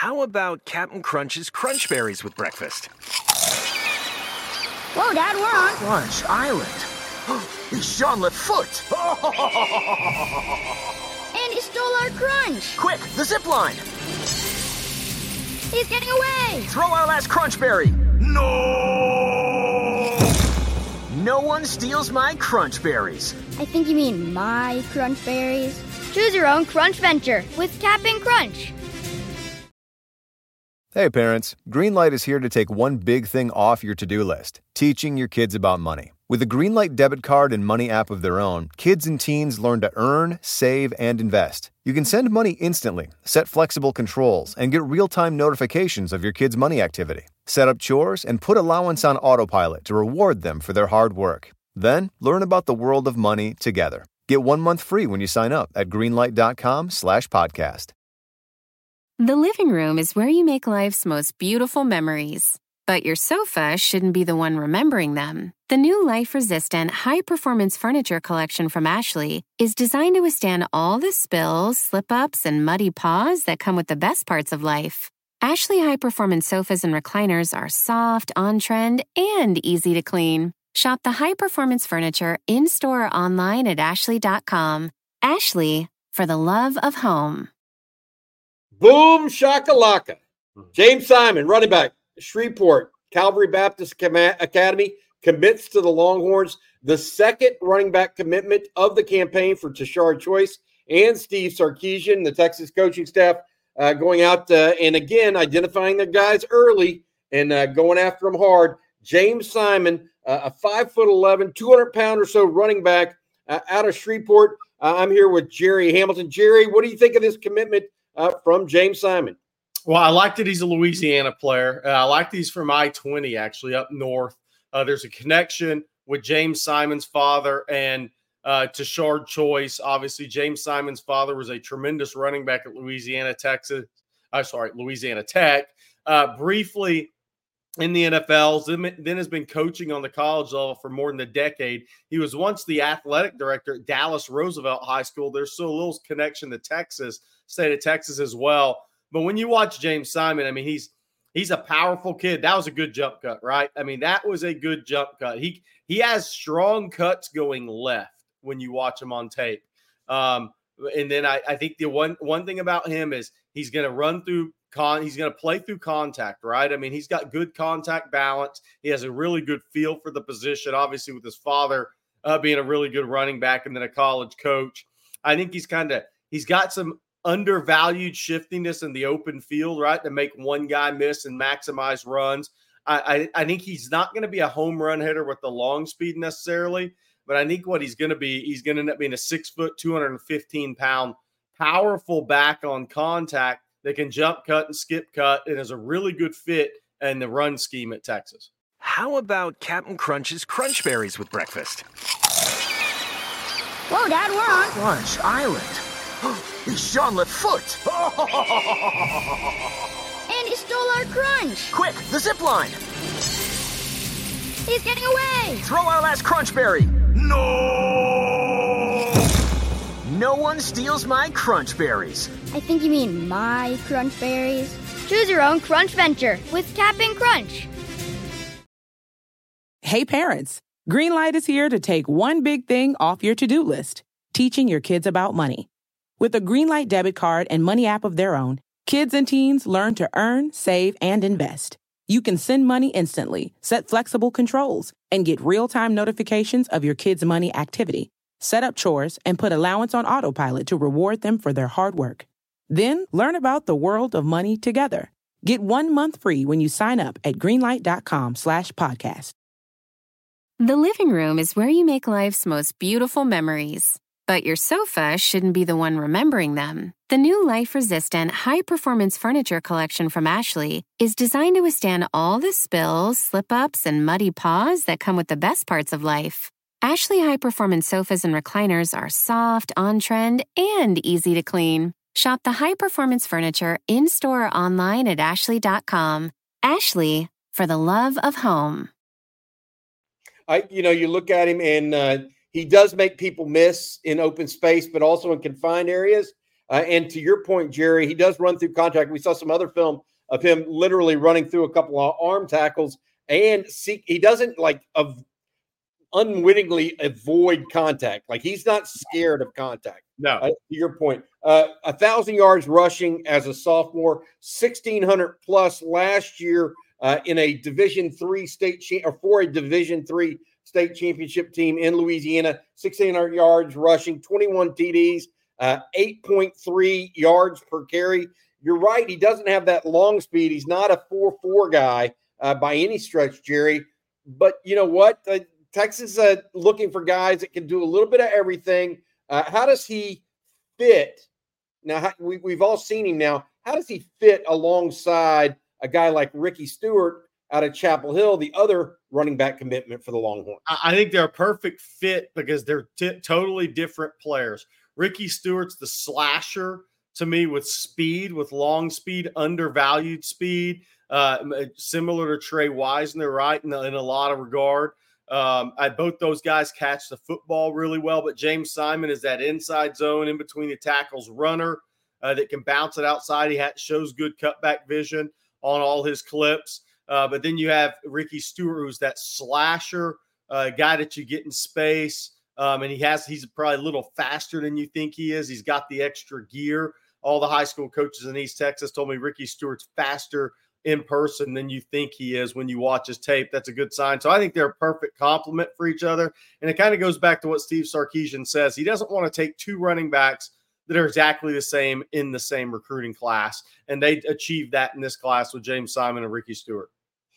How about Captain Crunch's Crunch Berries with breakfast? Whoa, Dad, we're on Crunch Island. It's Jean-Luc Foot. And he stole our crunch. Quick, the zip line. He's getting away. Throw our last Crunch Berry. No! No one steals my Crunch Berries. I think you mean my crunch berries. Choose your own crunch venture with Cap'n Crunch. Hey parents, Greenlight is here to take one big thing off your to-do list, teaching your kids about money. With a Greenlight debit card and money app of their own, kids and teens learn to earn, save, and invest. You can send money instantly, set flexible controls, and get real-time notifications of your kids' money activity. Set up chores and put allowance on autopilot to reward them for their hard work. Then, learn about the world of money together. Get 1 month free when you sign up at greenlight.com/podcast. The living room is where you make life's most beautiful memories. But your sofa shouldn't be the one remembering them. The new life-resistant, high-performance furniture collection from Ashley is designed to withstand all the spills, slip-ups, and muddy paws that come with the best parts of life. Ashley high-performance sofas and recliners are soft, on-trend, and easy to clean. Shop the high-performance furniture in-store or online at ashley.com. Ashley, for the love of home. Boom shakalaka. James Simon, running back, Shreveport, Calvary Baptist Academy, commits to the Longhorns. The second running back commitment of the campaign for Tashard Choice and Steve Sarkisian, the Texas coaching staff, going out and again identifying their guys early and going after them hard. James Simon, a 5'11", 200-pound or so running back out of Shreveport. I'm here with Jerry Hamilton. Jerry, what do you think of this commitment from James Simon? Well, I like that he's a Louisiana player. I like that he's from I-20, actually, up north. There's a connection with James Simon's father and Tashard Choice. Obviously, James Simon's father was a tremendous running back at Louisiana Tech. Briefly in the NFL, then has been coaching on the college level for more than a decade. He was once the athletic director at Dallas Roosevelt High School. There's still a little connection to Texas, state of Texas as well. But when you watch James Simon, I mean, he's a powerful kid. That was a good jump cut, right? I mean, that was a good jump cut. He has strong cuts going left when you watch him on tape. And then I think the one thing about him is he's going to run through he's going to play through contact, right? I mean, he's got good contact balance. He has a really good feel for the position, obviously with his father being a really good running back and then a college coach. I think he's got some undervalued shiftiness in the open field, right, to make one guy miss and maximize runs. I think he's not going to be a home run hitter with the long speed necessarily, but I think what he's going to end up being a 6 foot, 215-pound, powerful back on contact that can jump cut and skip cut and is a really good fit in the run scheme at Texas. How about Captain Crunch's Crunch Berries with breakfast? Whoa, Dad, we're on Crunch Island. It's Jean-Luc Foot. And he stole our crunch. Quick, the zip line. He's getting away. Throw our last Crunch Berry. No! No one steals my Crunch Berries. I think you mean my crunch berries. Choose your own crunch venture with Cap'n Crunch. Hey parents, Greenlight is here to take one big thing off your to-do list, teaching your kids about money. With a Greenlight debit card and money app of their own, kids and teens learn to earn, save, and invest. You can send money instantly, set flexible controls, and get real-time notifications of your kids' money activity. Set up chores and put allowance on autopilot to reward them for their hard work. Then learn about the world of money together. Get 1 month free when you sign up at greenlight.com/podcast. The living room is where you make life's most beautiful memories. But your sofa shouldn't be the one remembering them. The new life-resistant, high-performance furniture collection from Ashley is designed to withstand all the spills, slip-ups, and muddy paws that come with the best parts of life. Ashley high-performance sofas and recliners are soft, on-trend, and easy to clean. Shop the high-performance furniture in-store or online at ashley.com. Ashley, for the love of home. You look at him and he does make people miss in open space, but also in confined areas. And to your point, Jerry, he does run through contact. We saw some other film of him literally running through a couple of arm tackles, and he doesn't unwittingly avoid contact. Like, he's not scared of contact. No. To your point, 1,000 yards rushing as a sophomore, 1,600 plus last year in a Division III for a Division III state championship team in Louisiana. 1,600 yards rushing, 21 TDs, 8.3 yards per carry. You're right. He doesn't have that long speed. He's not a 4.4 guy by any stretch, Jerry. But you know what? Texas is looking for guys that can do a little bit of everything. How does he fit? Now, we've all seen him now. How does he fit alongside a guy like Ricky Stewart out of Chapel Hill, the other running back commitment for the Longhorns? I think they're a perfect fit because they're totally different players. Ricky Stewart's the slasher to me, with speed, with long speed, undervalued speed, similar to Trey Wisner, right, in a lot of regard. Both those guys catch the football really well, but James Simon is that inside zone in between the tackles runner that can bounce it outside. He shows good cutback vision on all his clips. But then you have Ricky Stewart, who's that slasher guy that you get in space. And he's probably a little faster than you think he is. He's got the extra gear. All the high school coaches in East Texas told me Ricky Stewart's faster in person than you think he is when you watch his tape. That's a good sign. So I think they're a perfect complement for each other. And it kind of goes back to what Steve Sarkisian says. He doesn't want to take two running backs that are exactly the same in the same recruiting class. And they achieved that in this class with James Simon and Ricky Stewart.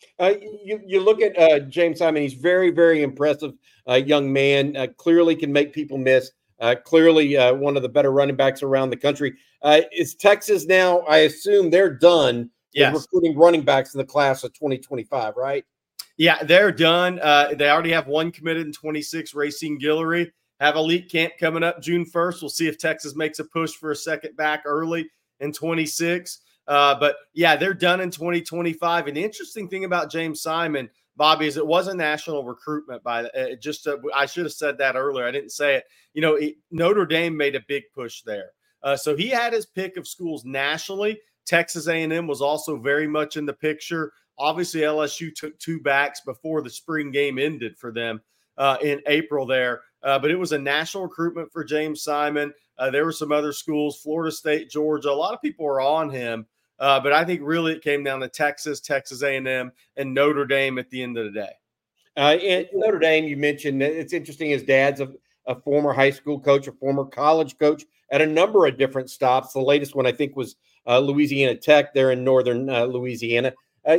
You look at James Simon. He's very, very impressive young man. Clearly can make people miss. Clearly one of the better running backs around the country. Is Texas now, I assume they're done with recruiting running backs in the class of 2025, right? Yeah, they're done. They already have one committed in 26, Racine Guillory. Have elite camp coming up June 1st. We'll see if Texas makes a push for a second back early in 26. But, yeah, they're done in 2025. And the interesting thing about James Simon, Bobby, is it wasn't national recruitment. I should have said that earlier. I didn't say it. Notre Dame made a big push there. So he had his pick of schools nationally. Texas A&M was also very much in the picture. Obviously, LSU took two backs before the spring game ended for them in April there. But it was a national recruitment for James Simon. There were some other schools, Florida State, Georgia. A lot of people were on him. But I think really it came down to Texas A&M, and Notre Dame at the end of the day. And Notre Dame, you mentioned, it's interesting. His dad's a former high school coach, a former college coach at a number of different stops. The latest one, I think, was Louisiana Tech there in northern Louisiana.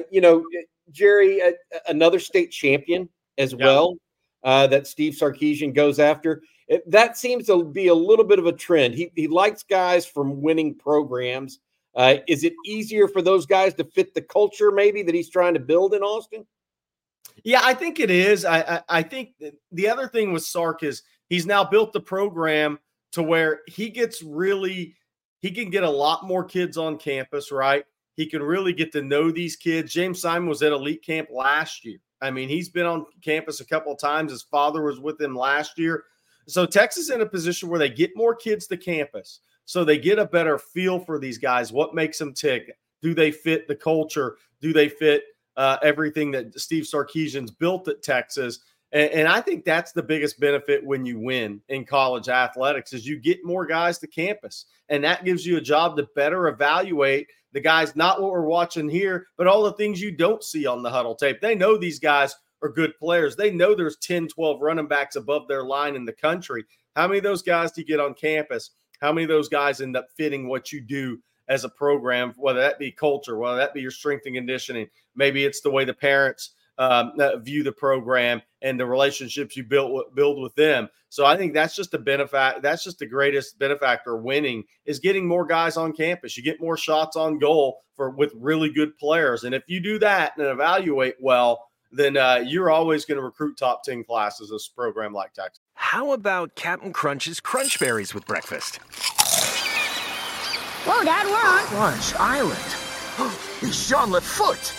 Jerry, another state champion as well that Steve Sarkisian goes after. That seems to be a little bit of a trend. He likes guys from winning programs. Is it easier for those guys to fit the culture maybe that he's trying to build in Austin? Yeah, I think it is. I think the other thing with Sark is he's now built the program to where he can get a lot more kids on campus, right? He can really get to know these kids. James Simon was at elite camp last year. I mean, he's been on campus a couple of times. His father was with him last year. So Texas is in a position where they get more kids to campus. So they get a better feel for these guys. What makes them tick? Do they fit the culture? Do they fit everything that Steve Sarkisian's built at Texas? And I think that's the biggest benefit when you win in college athletics is you get more guys to campus. And that gives you a job to better evaluate the guys, not what we're watching here, but all the things you don't see on the huddle tape. They know these guys are good players. They know there's 10, 12 running backs above their line in the country. How many of those guys do you get on campus? How many of those guys end up fitting what you do as a program, whether that be culture, whether that be your strength and conditioning? Maybe it's the way the parents view the program and the relationships you build with them. So I think that's just that's just the greatest benefactor winning is getting more guys on campus. You get more shots on goal with really good players. And if you do that and evaluate well, then you're always going to recruit top 10 classes as a program like Texas. How about Captain Crunch's Crunch Berries with breakfast? Whoa, Dad, we're on Crunch Island. It's Jean Lafoot.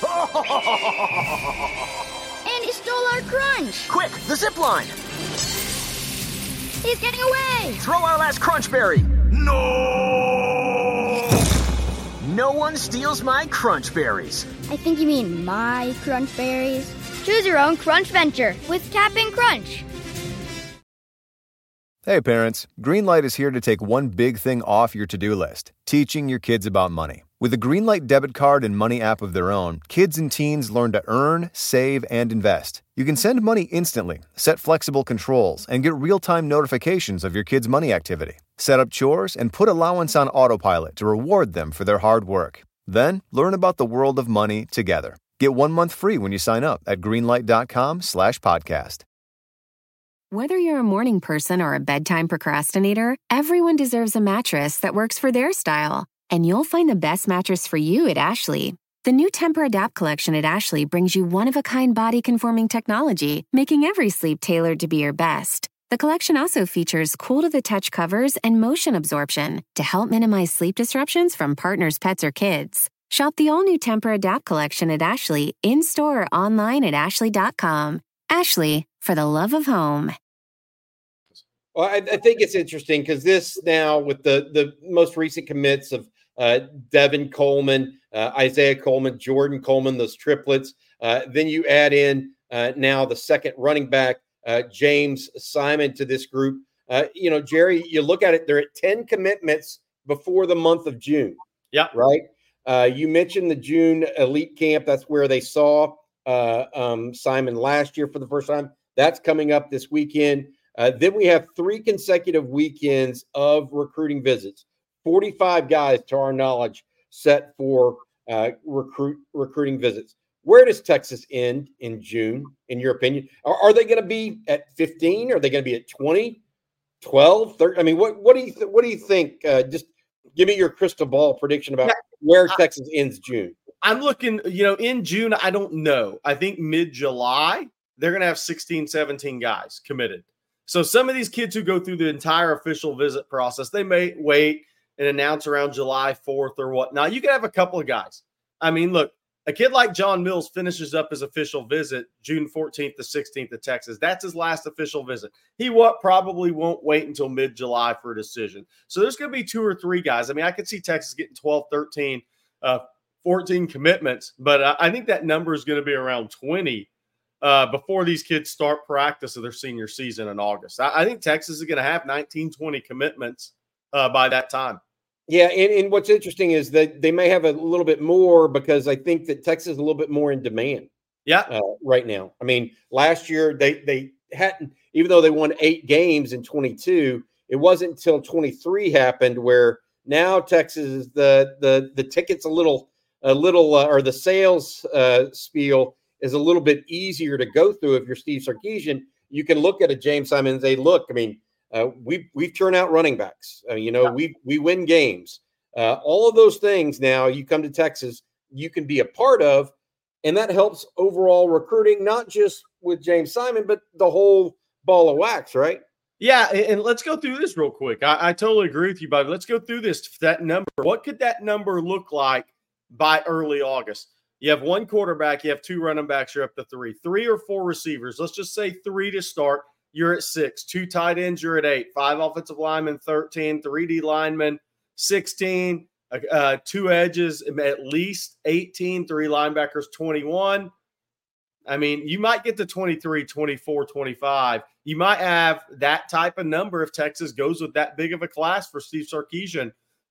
And he stole our crunch. Quick, the zip line. He's getting away. Throw our last Crunch Berry. No! No one steals my crunch berries. I think you mean my crunch berries. Choose your own crunch venture with Cap'n Crunch. Hey parents, Greenlight is here to take one big thing off your to-do list, teaching your kids about money. With a Greenlight debit card and money app of their own, kids and teens learn to earn, save, and invest. You can send money instantly, set flexible controls, and get real-time notifications of your kids' money activity. Set up chores and put allowance on autopilot to reward them for their hard work. Then, learn about the world of money together. Get 1 month free when you sign up at greenlight.com/podcast. Whether you're a morning person or a bedtime procrastinator, everyone deserves a mattress that works for their style. And you'll find the best mattress for you at Ashley. The new Temper-Adapt collection at Ashley brings you one-of-a-kind body-conforming technology, making every sleep tailored to be your best. The collection also features cool-to-the-touch covers and motion absorption to help minimize sleep disruptions from partners, pets, or kids. Shop the all-new Temper-Adapt collection at Ashley, in-store or online at ashley.com. Ashley, for the love of home. Well, I think it's interesting because this now with the most recent commits of Devin Coleman, Isaiah Coleman, Jordan Coleman, those triplets. Then you add in now the second running back, James Simon, to this group. Jerry, you look at it, they're at 10 commitments before the month of June. Yeah. Right. You mentioned the June elite camp. That's where they saw Simon last year for the first time. That's coming up this weekend. Then we have 3 consecutive weekends of recruiting visits. 45 guys, to our knowledge, set for recruiting visits. Where does Texas end in June, in your opinion? Are they going to be at 15? Are they going to be at 20, 12, 30? I mean, what do you think? Just give me your crystal ball prediction about where Texas ends June. I'm looking, in June, I don't know. I think mid-July, they're going to have 16, 17 guys committed. So some of these kids who go through the entire official visit process, they may wait and announce around July 4th or whatnot. You can have a couple of guys. I mean, look, a kid like John Mills finishes up his official visit June 14th to 16th to Texas. That's his last official visit. He probably won't wait until mid-July for a decision. So there's going to be 2 or 3 guys. I mean, I could see Texas getting 12, 13, 14 commitments, but I think that number is going to be around 20 before these kids start practice of their senior season in August. I think Texas is going to have 19, 20 commitments by that time. Yeah, and what's interesting is that they may have a little bit more because I think that Texas is a little bit more in demand. Yeah, right now. I mean, last year they hadn't, even though they won 8 games in 22, it wasn't until 23 happened where now Texas is the tickets a little or the sales spiel is a little bit easier to go through. If you're Steve Sarkisian, you can look at a James Simon and say, look, I mean, we've turned out running backs. We win games. All of those things now you come to Texas, you can be a part of, and that helps overall recruiting, not just with James Simon, but the whole ball of wax, right? Yeah, and let's go through this real quick. I totally agree with you, buddy. Let's go through this. That number, what could that number look like by early August? You have 1 quarterback, you have 2 running backs, you're up to 3. 3 or 4 receivers. Let's just say 3 to start. You're at 6. 2 tight ends, you're at 8. 5 offensive linemen, 13. 3 D linemen, 16. 2 edges, at least 18. 3 linebackers, 21. I mean, you might get to 23, 24, 25. You might have that type of number if Texas goes with that big of a class for Steve Sarkisian.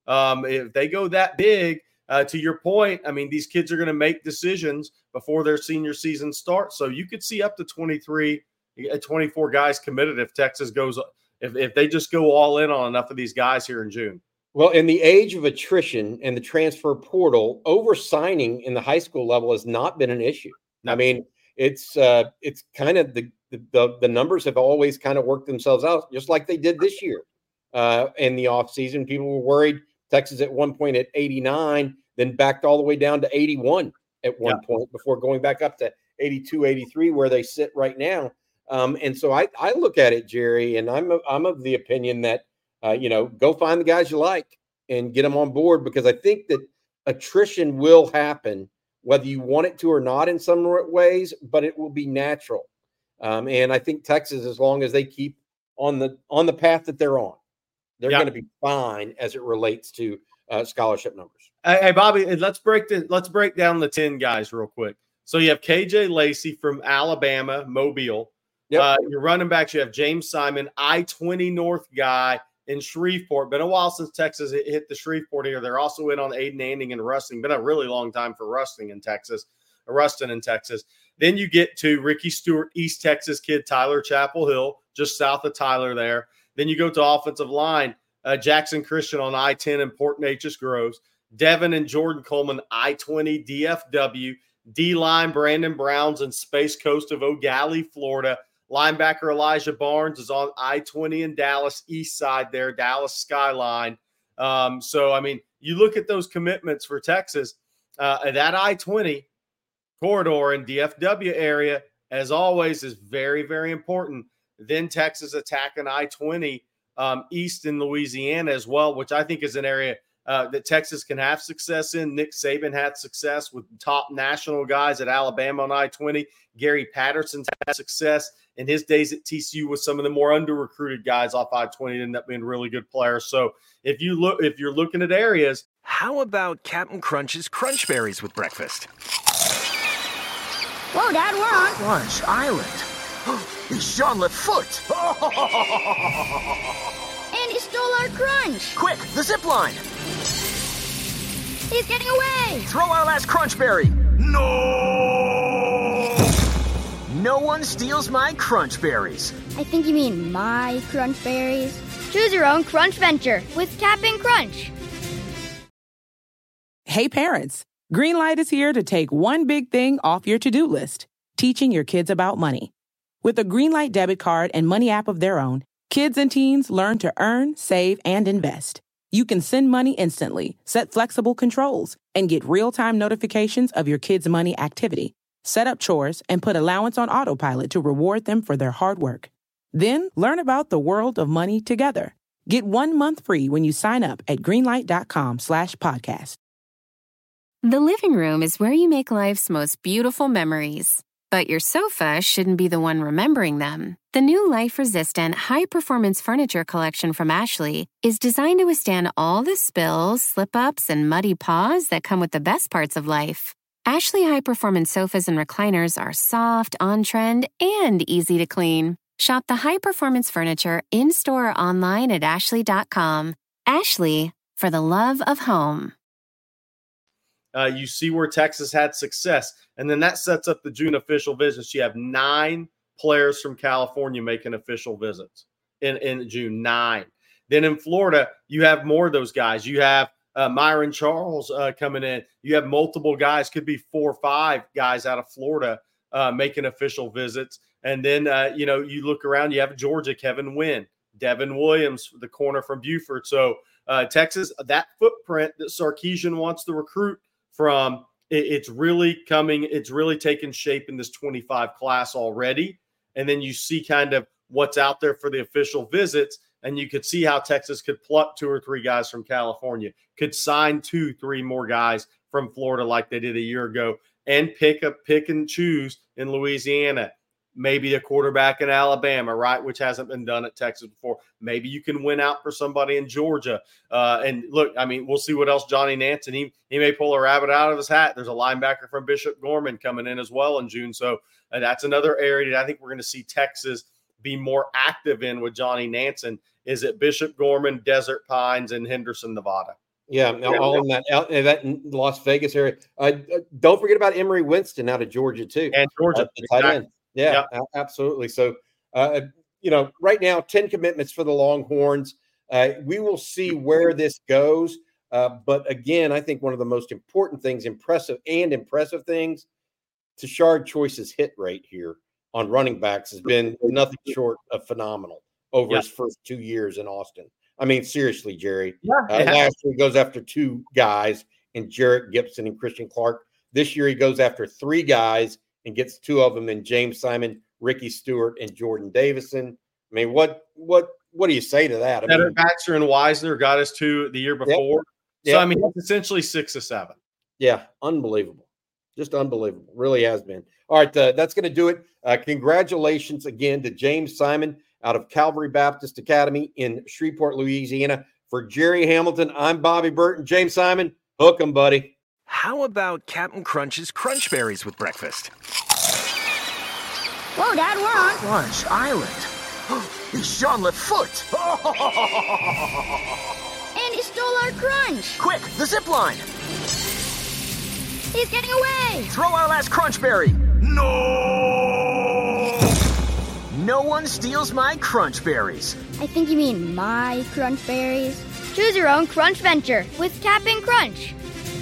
If they go that big, to your point, I mean, these kids are going to make decisions before their senior season starts. So you could see up to 23, 24 guys committed if Texas goes, if they just go all in on enough of these guys here in June. Well, in the age of attrition and the transfer portal, over-signing in the high school level has not been an issue. No. I mean, it's kind of the numbers have always kind of worked themselves out, just like they did this year in the offseason. People were worried Texas at one point at 89, then backed all the way down to 81 at one point before going back up to 82, 83, where they sit right now. And so I look at it, Jerry, and I'm of the opinion that, go find the guys you like and get them on board, because I think that attrition will happen whether you want it to or not in some ways, but it will be natural. And I think Texas, as long as they keep on the path that they're on, they're going to be fine as it relates to scholarship numbers. Hey, Bobby, let's break down the 10 guys real quick. So you have KJ Lacey from Alabama, Mobile. Yep. Your running backs, you have James Simon, I-20 North guy in Shreveport. Been a while since Texas hit the Shreveport here. They're also in on Aiden Anding and Rusting. Been a really long time for Rustin in Texas. Then you get to Ricky Stewart, East Texas kid, Tyler Chapel Hill, just south of Tyler there. Then you go to offensive line, Jackson Christian on I-10 in Port Neches Groves. Devin and Jordan Coleman, I-20 DFW. D-line, Brandon Browns in Space Coast of O'Galley, Florida. Linebacker Elijah Barnes is on I-20 in Dallas, east side there, Dallas skyline. So, I mean, you look at those commitments for Texas, that I-20 corridor in DFW area, as always, is very, very important. Then Texas attacking I-20 east in Louisiana as well, which I think is an area that Texas can have success in. Nick Saban had success with top national guys at Alabama on I-20. Gary Patterson's had success in his days at TCU with some of the more under-recruited guys off I-20 and end up being really good players. So if you're looking at areas. How about Captain Crunch's Crunch Berries with breakfast? Whoa, Dad, we're on. Crunch Island. He's Jean Lafoote. And he stole our crunch. Quick, the zip line. He's getting away. Throw our last crunch berry. No! No one steals my crunch berries. I think you mean my crunch berries. Choose your own crunch venture with Cap'n Crunch. Hey parents, Greenlight is here to take one big thing off your to-do list, teaching your kids about money. With a Greenlight debit card and money app of their own, kids and teens learn to earn, save, and invest. You can send money instantly, set flexible controls, and get real-time notifications of your kids' money activity. Set up chores and put allowance on autopilot to reward them for their hard work. Then learn about the world of money together. Get 1 month free when you sign up at greenlight.com/podcast. The living room is where you make life's most beautiful memories. But your sofa shouldn't be the one remembering them. The new life-resistant, high-performance furniture collection from Ashley is designed to withstand all the spills, slip-ups, and muddy paws that come with the best parts of life. Ashley high-performance sofas and recliners are soft, on-trend, and easy to clean. Shop the high-performance furniture in-store or online at ashley.com. Ashley, for the love of home. You see where Texas had success. And then that sets up the June official visits. You have 9 players from California making official visits in June, 9. Then in Florida, you have more of those guys. You have Myron Charles coming in. You have multiple guys, could be 4 or 5 guys out of Florida making official visits. And then, you look around, you have Georgia, Kevin Wynn, Devin Williams, the corner from Buford. So Texas, that footprint that Sarkisian wants to recruit from, it's really taking shape in this 25 class already. And then you see kind of what's out there for the official visits, and you could see how Texas could pluck 2 or 3 guys from California, could sign 2, 3 more guys from Florida like they did a year ago, and pick and choose in Louisiana. Maybe a quarterback in Alabama, right, which hasn't been done at Texas before. Maybe you can win out for somebody in Georgia. And look, I mean, we'll see what else Johnny Nansen, he may pull a rabbit out of his hat. There's a linebacker from Bishop Gorman coming in as well in June. So that's another area that I think we're going to see Texas be more active in with Johnny Nansen, is at Bishop Gorman, Desert Pines, and Henderson, Nevada. Yeah, all in that Las Vegas area. Don't forget about Emory Winston out of Georgia, too. And Georgia. Tight end. Yeah, absolutely. So, right now, 10 commitments for the Longhorns. We will see where this goes. But again, I think one of the most important things, impressive things, Tashard Choice's hit rate here on running backs has been nothing short of phenomenal over his first 2 years in Austin. I mean, seriously, Jerry. Last year he goes after 2 guys in Jarrett Gibson and Christian Clark. This year he goes after 3 guys and gets 2 of them in James Simon, Ricky Stewart, and Jordan Davison. I mean, what do you say to that? Baxter and Wisner got us 2 the year before. So, I mean, it's essentially 6 or 7. Yeah, unbelievable. Just unbelievable. Really has been. All right, that's going to do it. Congratulations again to James Simon out of Calvary Baptist Academy in Shreveport, Louisiana. For Jerry Hamilton, I'm Bobby Burton. James Simon, Hook 'em, buddy. How about Captain Crunch's Crunch Berries with breakfast? Whoa, Dad, we're on. Crunch Island. It's Jean Lafoot. And he stole our crunch. Quick, the zip line. He's getting away. Throw our last crunch berry. No! No one steals my crunch berries. I think you mean my crunch berries. Choose your own crunch venture with Cap'n Crunch.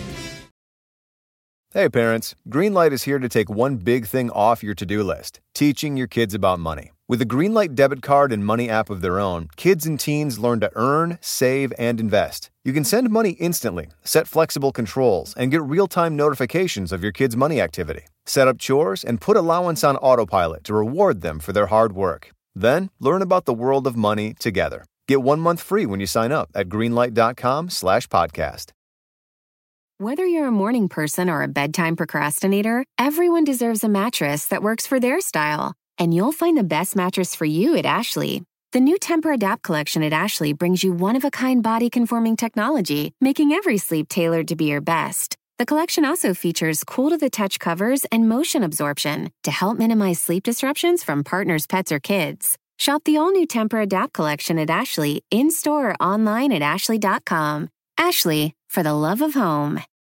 Hey parents, Greenlight is here to take one big thing off your to-do list, teaching your kids about money. With a Greenlight debit card and money app of their own, kids and teens learn to earn, save, and invest. You can send money instantly, set flexible controls, and get real-time notifications of your kids' money activity. Set up chores and put allowance on autopilot to reward them for their hard work. Then, learn about the world of money together. Get 1 month free when you sign up at greenlight.com/podcast. Whether you're a morning person or a bedtime procrastinator, everyone deserves a mattress that works for their style. And you'll find the best mattress for you at Ashley. The new Tempur-Adapt collection at Ashley brings you one-of-a-kind body-conforming technology, making every sleep tailored to be your best. The collection also features cool-to-the-touch covers and motion absorption to help minimize sleep disruptions from partners, pets, or kids. Shop the all-new Tempur-Adapt collection at Ashley, in-store or online at ashley.com. Ashley, for the love of home.